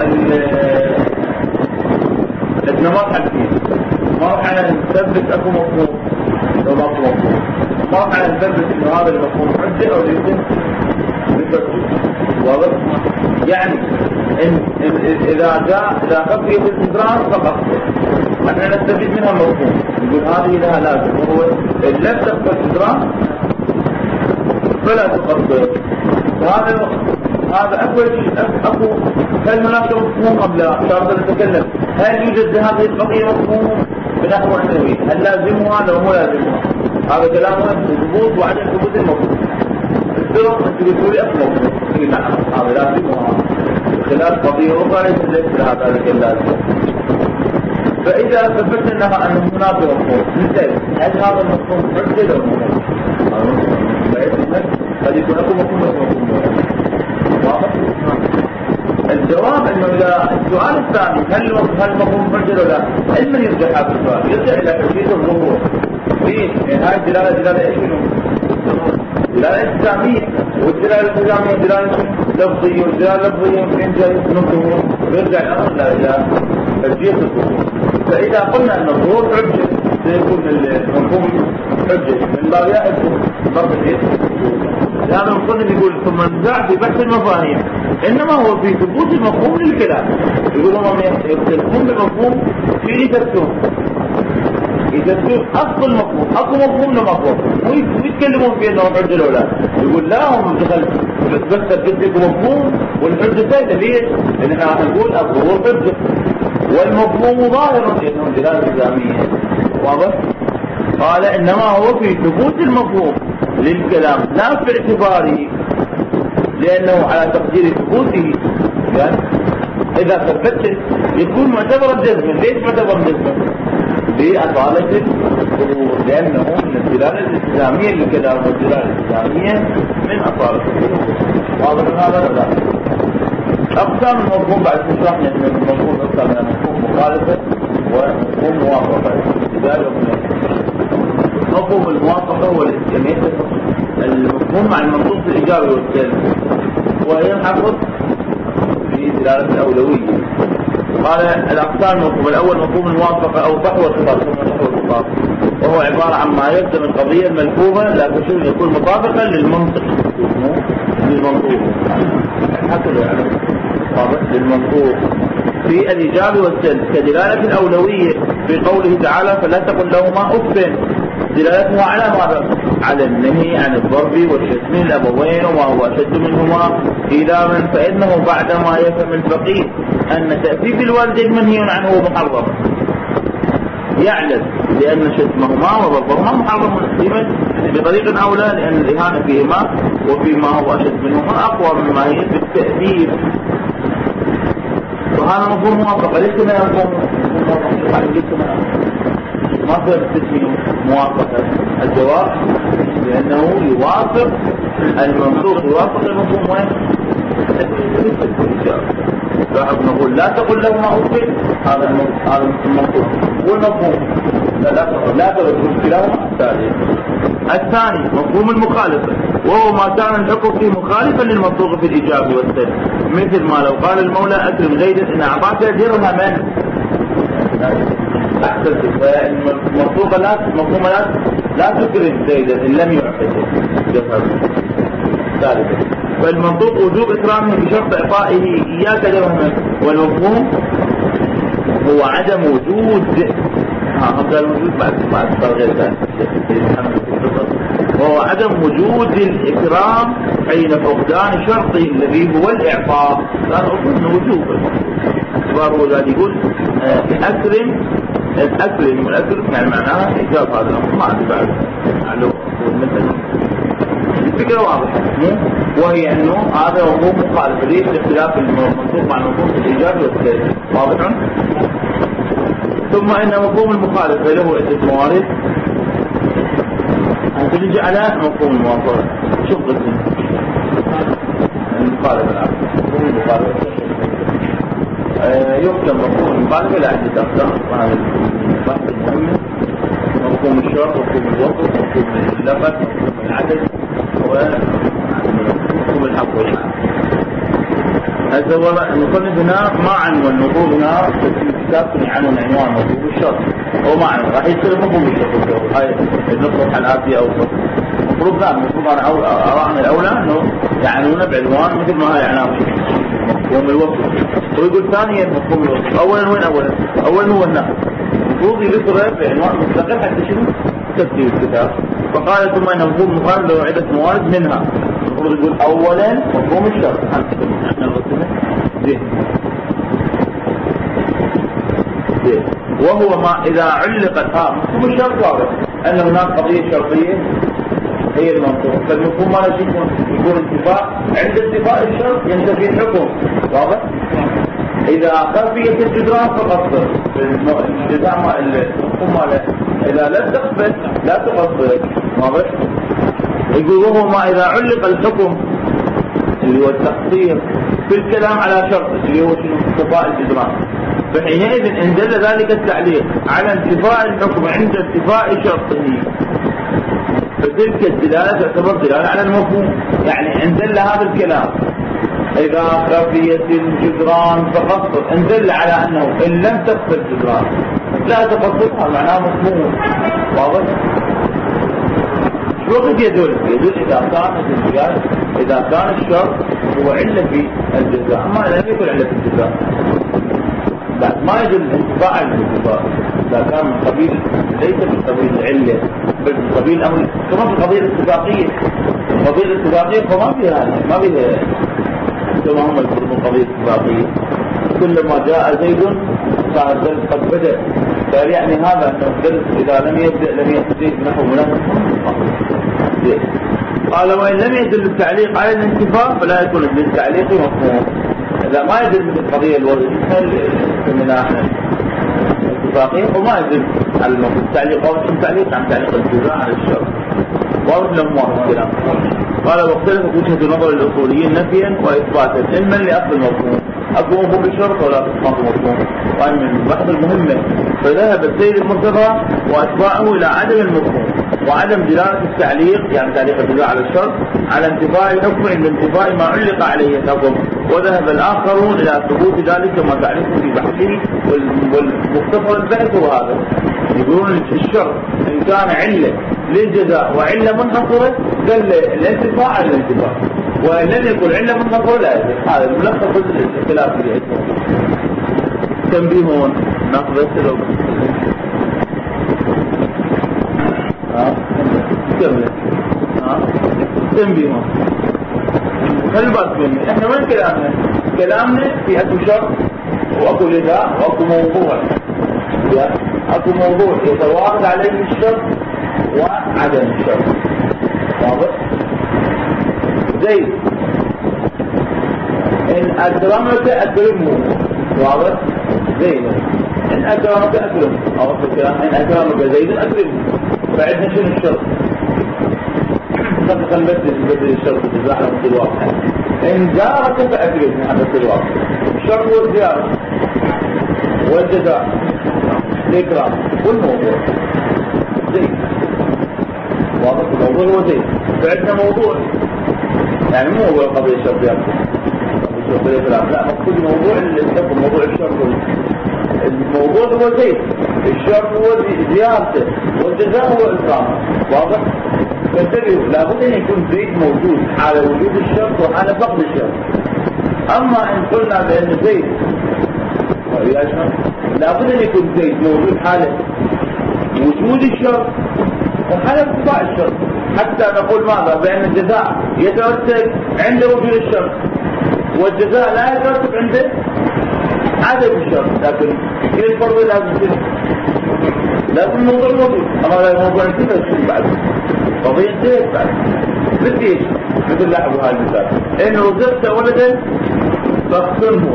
احنا مرحلة نثبت اكو مفهوم لو ما اكو مفهوم، مرحلة نثبت انه هذا المفهوم حجة او ليس بفرق. واضح؟ يعني اذا خفية الاستدراك فقط احنا نستفيد منها مفهوم، نقول هذه لها لازم، وهو لا تبقى الاستدراك فلا تقدر. هذا اكو هل هناك مفهوم ام لا؟ شرط نتكلم هل يوجد هذه القضيه مفهوم بنحو النووي، هل لازمها لو مو لازمها؟ هذا كلام ثبوت وعدم ثبوت المفهوم. السبب انت بتقول لي اكو مفهوم، نعم هذا لازمها خلال قضيه اخرى ليس هذا اللازم. فاذا ثبتنا انه هناك مفهوم نسال هل هذا المفهوم حجه لو مو؟ قد يكون اكو مفهوم. واضح؟ الجواب انه السؤال الثاني هل مفهوم حجه ولا لا؟ علما يرجع هذا السؤال يرجع الى تفسير الظهور في هاي دلاله ايش؟ دلاله التزاميه، والدلاله التزاميه دلاله لفظيه، والدلاله اللفظيه من جاي نقطه يرجع الامر الى تفسير الظهور. فاذا قلنا ان الظهور حجه سيكون المفهوم حجه من باب يحكم ضرب اليد. هذا المصنف يقول ثم النزاع في بحث المفاهيم انما هو في ثبوت المفهوم للكلام. يقول هم يختلفون بالمفهوم في يثبتون اصل المفهوم، اكو مفهوم لمفهوم ويتكلمون في انه حجه ولا لا. يقول لا هم دخل بس ثبت مفهوم والحجه سهله. ليش؟ لان احنا نقول الظهور حجه والمفهوم ظاهر لانه دلاله التزاميه. واضح؟ قال انما هو في ثبوت المفهوم للكلام لا في اعتباره، لانه على تقدير ثبوته يعني اذا ثبت يكون معتبرا جزما. ليش معتبرا جزما؟ بأصالة الظهور، لانه من الدلاله الالتزاميه للكلام، والدلاله الالتزاميه من اصالة الظهور. واضح هذا ولا لا؟ اقسام المفهوم بعد شرحنا ان المفهوم اقسام من مفهوم مخالفه ومفهوم موافقه. لذلك مفهوم الموافقه هو المفهوم مع المنطوق الايجابي والسلبي، وينحصر في دلاله الاولويه. قال الاقسام المفهوم الاول مفهوم الموافقه او صحو الخطاب، وهو عباره عن ما يلزم القضيه الملفوظه لا تشير يكون مطابقا للمنطق للمنطوق في الايجاب والسلب، كدلاله الاولويه في قوله تعالى فلا تقل لهما اف، دلالتها على ماذا؟ على النهي عن الضرب والشتم الابوين وما هو اشد منهما ايلاما، فانه بعدما يفهم الفقيه ان تأديب الوالدين منهي عنه محرم يعلم لان شتمهما وضربهما محرم بطريق اولى، لان الاهانه فيهما وفيما هو اشد منهما اقوى مما هي بالتأديب. وهذا مفهوم موافقه. ليس ما يفهم ما صار تسميه موافقه؟ الجواب لانه يوافق المنطوق، يوافق المفهوم وين؟ لاحظ نقول لا تقل لهما اف، هذا المنطوق والمفهوم لا تقل كلاهما. الثاني مفهوم المخالفه، وهو ما كان الحكم فيه مخالفا للمنطوق في الايجاب والسلب، مثل ما لو قال المولى اكرم زيدا ان اعطاك درهما احسن. المنطوق مفهوم لا تكرم زيدا ان لم يعطه درهما. ثالثا فالمنطوق وجوب اكرامه بشرط اعطائه اياك درهما، والمفهوم هو عدم وجود هذا الوجود بعد غير ذلك. وهو عدم وجود الإكرام حين فقدان شرطه الذي هو الإعطاء. كان أصلا وجوبا اعتباره ذلك يقول أكرم والأكرم يعني معناها إجاب هذا الأمر ما عندي بعد على المثل. الفكرة واضحة وهي أنه هذا مفهوم مخالف ليس اختلاف المنصوص مع المفهوم الإيجاب والتكليف. واضح؟ ثم إن مفهوم المخالفة له عدة موارد أن ترجع على مفهوم الموافقة. شوف قسم المخالفة الآن مفهوم المخالفة يقسم مفهوم المخالفة إلى عدة أقسام وهذا البحث المهم. مفهوم الشرط مفهوم الوصف مفهوم اللفظ مفهوم العدد ومفهوم الحق والحق. هذا هو المصنف هنا ما عنوان المفهوم هنا في الكتاب عنوان مفهوم الشرط هو ما عنوان راح يصير مفهوم الشرط. هاي النص الآتي أوصف المفروض أنا أرى من الأولى أنه يعنون بعنوان مثل ما هي عناوين مفهوم الوصف. ويقول ثانيا مفهوم الوصف أولا وين أولا هو النقل المفروض يذكره بعنوان مستقل حتى شنو ترتيب الكتاب. فقال ثم أن مفهوم المخالفة له عدة موارد منها المفروض يقول أولا مفهوم الشرط وهو ما إذا علقت مفهوم الشرط واضح أن هناك قضية شرطية هي المنطوق. فالمفهوم ما نشيء يكون انتفاء عند انتفاء الشرط ينتفي الحكم. واضح؟ إذا خفيت الجدران فقصر الجزاء المفهوم ماله إذا لا تقبل لا تقصر. واضح؟ يقول وهو ما إذا علق الحكم اللي هو التقصير في الكلام على شرط اللي هو انتفاء الجدران فحينئذ إن دل ذلك التعليق على انتفاء الحكم عند انتفاء شرطه فتلك الدلالة تعتبر دلالة على المفهوم. يعني إن دل هذا الكلام إذا خفيت الجدران فقصر إن دل على أنه إن لم تخفى الجدران لا تقصرها معناه مفهوم. واضح؟ شو وقت يدل إذا كان الشرط هو علة في الجزاء ما لم يكن علة في الجزاء بعد ما يدل انتفاع الجزاء إذا كان من قبيل ليس من قبيل العلة بل من قبيل أمر كما في القضية الاتفاقية. القضية الاتفاقية فما فيها ما فيها كما هم يقولون القضية الاتفاقية كلما جاء زيد كان الدرس قد بدأ قال يعني هذا أن الدرس إذا لم يبدأ لم يبدأ نحو منافق. قال وإن لم يدل التعليق على الانتفاع فلا يكون التعليق مفهوم. إذا ما يدل مثل القضية الوظيفية من الاتفاقية وما يدل على التعليق أو التعليق عن تعليق الجزاء على الشرط. واضح لهم واضح الكلام. قال واختلفت وجهة نظر الأصوليين نفيا وإثباتا علما لأصل المفهوم أكو مفهوم الشرط ولا تسمى مفهوم. وأن من البحث المهمة فذهب السيد المرتضى وأتباعه إلى عدم المفهوم وعدم دلالة التعليق يعني تعليق الجزاء على الشرط على انتفاء الحكم عند انتفاء ما علق عليه الحكم. وذهب الآخرون إلى ثبوت ذلك كما تعرفه في بحثه والمختصر البحث هذا يقولون الشرط إن كان علة للجزاء وعلة منحصرة دل الانتفاع على الانتفاع وإن لم يكن علة منحصرة لا يجب. هذا الملخص الاختلاف في الاسم. تنبيهون ناخذ السلوك كمل تنبيهون خلي بالك مني احنا وين كلامنا في اكو شرط واكو لذا واكو موضوع اكو موضوع يتوافق عليه الشرط وعدم الشرط. واضح؟ زي ان اكرمك اكرمه. واضح؟ زي ان اكرمك اكرمه او في الكلام ان اكرمك زيد اكرمه. فعندنا شنو الشرط؟ خلينا نبدل الشرط الجزاء على مثل الواقع. إن جارك فأكرمه على مثل الواقع. الشرط هو الزيارة والجزاء الإكرام والموضوع زي. واضح الموضوع هو زي. فعندنا موضوع يعني مو هو القضية الشرطية الشرطية الكلام لا مقصود الموضوع اللي يسمى موضوع الشرط. الموضوع هو زي الشرط هو زيارته والجزاء هو إكرامه. واضح؟ فانتبهوا لابد أن يكون زيد موجود على وجود الشرط وعلى فقد الشرط. أما إن قلنا بأن زيد لابد أن يكون زيد موجود حالة وجود الشرط وحالة ارتفاع الشرط. حتى نقول ماذا؟ بأن الجزاء يترتب عند وجود الشرط، والجزاء لا يترتب عند عدم الشرط، لكن كل الفرض لازم الموضوع موجود. أما لا الموضوع انتهى الشيء بعد قضية انتهت بعد بالديش. مثل لاحظوا هذا المثال، إن رزقت ولدا فاقسمه.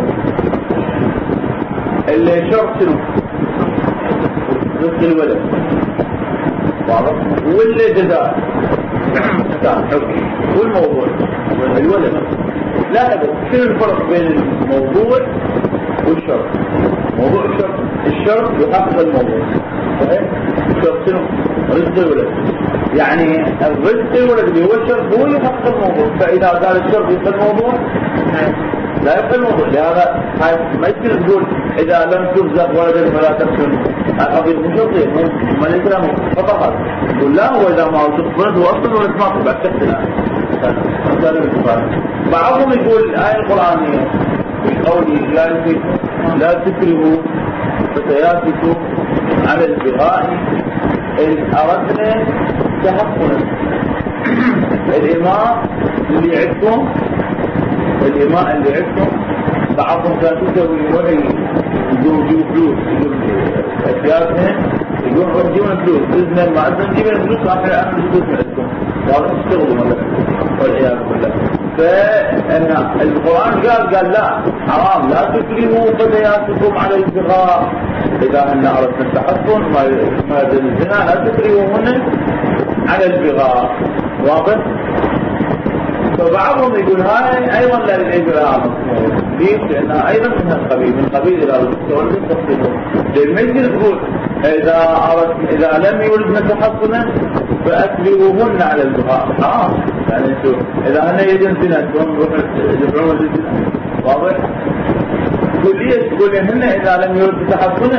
اللي شرط شنو؟ رزق الولد واضح، واللي جزاء والموضوع الولد. لاحظ شنو الفرق بين الموضوع والشرط؟ موضوع الشرط يحقق الموضوع، صحيح؟ الشرط شنو؟ رزق الولد، يعني الرزق الولد اللي هو الشرط هو يحقق الموضوع. فإذا قال الشرط يحقق الموضوع لا يحقق الموضوع. لهذا ما يصير تقول إذا لم ترزق ولدا فلا تقسم. القضية مو شرطية، ما الإسلام فقط يقول لا، هو إذا ما رزق ولد هو أصلا ولد ما تبع تحتنا. بعضهم يقول الآية القرآنية في قوله لا تكرهوا فتياتكم على البغاء إن أردنا تحصنا. الإماء اللي عدتم بعضهم كان تسوي وعي يقول فلوس، يقول أسياسهم يقول رجيون فلوس، إذن ما أدن نجيب الفلوس آخر أهم الفلوس عندكم وهذا اشتغلوا مثلا والعياذ بالله. فإن القرآن قال لا، حرام لا تكرهوا فتياتكم على البغاء. إذا أن أردنا التحصن ما الزنا لا تكرهوهن على البغاء. واضح؟ فبعضهم يقول هاي أيضا لا للإبراء مصموم. ليش؟ لأنها أيضا من القبيل، من قبيل إلى التولد تفصيله. لأن ما يصير تقول إذا لم يولدن تحصنا فأكرهوهن على البغاء. يعني شوف إذا هن يدن زنا يدفعون الزنا. واضح؟ تقول ليش؟ تقول إن هن إذا لم يولد تحصنا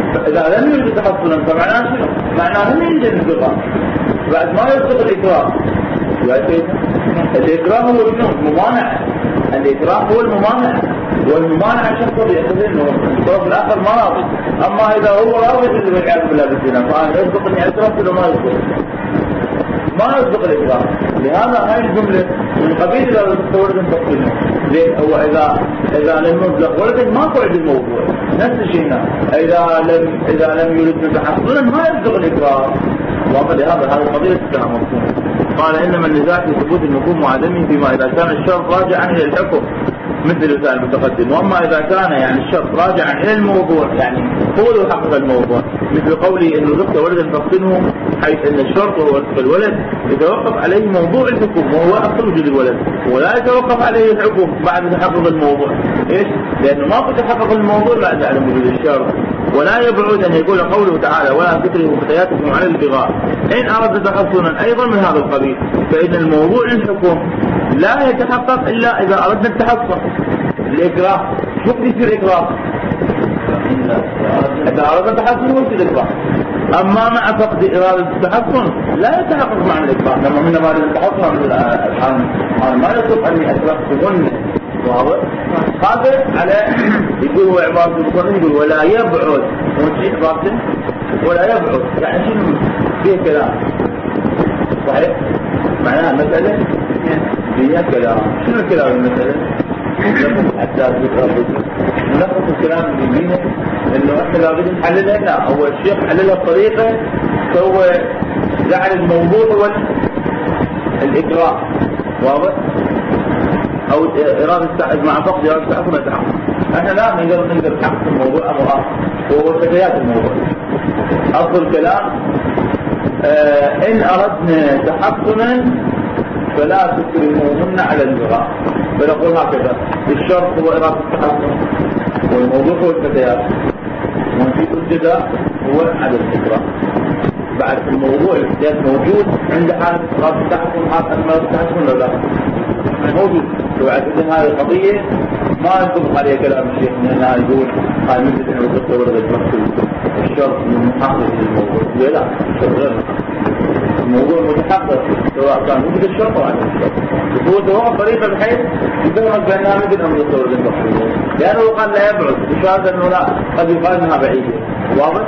فمعناه شنو؟ معناه هم يجن البغاء بعد ما يصدق الإكراه. الإكراه هو شنو؟ الممانعة. الإكراه هو الممانعة، والممانعة شخص يقول إنه الطرف الآخر ما راضي. أما إذا هو راضي والعياذ بالله بالزنا فأنا يصدق إني أكره ولا ما يصدق؟ ما يصدق الإكراه. لهذا هاي الجملة من قبيل إذا تولد تفصيله. ليه؟ هو إذا لم يطلق ولد ما قعد الموضوع. نفس الشيء إذا لم يولد تحصنا ما يصدق الإكراه. وقد هذا القضية تتهم مفهوم. قال إنما النزاع في ثبوت المفهوم وعدمه فيما إذا كان الشرط راجعا إلى الحكم مثل المثال المتقدم، وأما إذا كان يعني الشرط راجعا إلى الموضوع يعني هو اللي يحقق الموضوع، مثل قولي إنه رزق ولدا فاقسمه، حيث إن الشرط هو رزق الولد يتوقف عليه موضوع الحكم وهو أصل وجود الولد، ولا يتوقف عليه الحكم بعد تحقق الموضوع. إيش؟ لأنه ما يتحقق الموضوع بعد عدم وجود الشرط. ولا يبعد أن يقول قوله تعالى ولا تكرهوا فتياتكم على البغاء إن أردت تحصنا أيضا من هذا القبيل، فإن الموضوع الحكم لا يتحقق إلا إذا أردنا التحصن. الإكراه شو يصير إكراه؟ إذا أردنا التحصن هو يصير إكراه. أما مع فقد إرادة التحصن لا يتحقق معنى الإكراه. لما من أراد التحصن الآن ما يصدق أني أكرهتهن. واضح؟ هذا على يقول هو عبارة المصنف يقول ولا يبعد، وشيء عبارته ولا يبعد يعني شنو فيه كلام صحيح؟ معناها مسألة فيها كلام. شنو الكلام المسألة؟ حتى نلخص الكلام اللي فيها انه احنا لابد نحللها. لا، هو الشيخ حللها بطريقة فهو جعل الموضوع هو الإكراه. واضح؟ أو إرادة مع فقد إرادة التحكم يتحقق. احنا لا نقدر نحقق الموضوع أمر آخر وهو فتيات الموضوع. أصل الكلام إن أردنا تحصنا فلا تكرهوهن على البغاء. فنقول هكذا الشرط هو إرادة التحصن والموضوع هو الفتيات، ونفيد الجزاء هو على الإكراه. بعد الموضوع الفتيات موجود عند حالة إرادة التحصن، حالة أسماء التحصن ولا لا؟ موجود. وعندنا هذه القضية ما ينطبق عليها كلام الشيخ لأنها يقول هاي مثل إنه تتصور الشرط من محقق للموضوع. لا، الشرط غير الموضوع متحقق سواء كان وجود الشرط أو عدم الشرط. هو توقف طريقة بحيث يفهمك بأنها مثل أن تتصور للموضوع، لأنه قال لا يبعد، مش هذا أنه لا قد يقال أنها بعيدة. واضح؟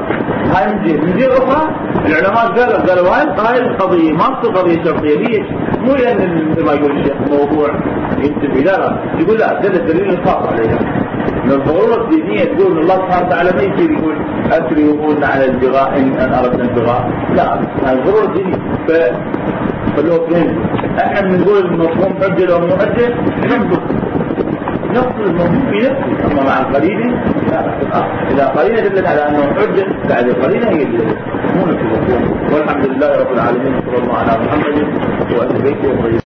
هاي من جهة أخرى العلماء قالوا هاي القضية ما تصير قضية شرطية. ليش؟ مو لأن مثل ما يقول الشيخ موضوع ينتبه، لا يقول لا، ده الدليل الخاص عليها من الضرورة الدينية. تقول الله سبحانه وتعالى ما يصير يقول أكرهون على البغاء إن أردنا البغاء، لا، هذه الضرورة الدينية. فلو فهمت احنا بنقول المفهوم حجة أو مؤجل نفس الموضوع في نفسه، أما مع القرينة لا. إذا قرينة دلت على أنه حجة بعد القرينة هي اللي مو نفس المفهوم. والحمد لله رب العالمين، صلى الله على محمد وآل بيته.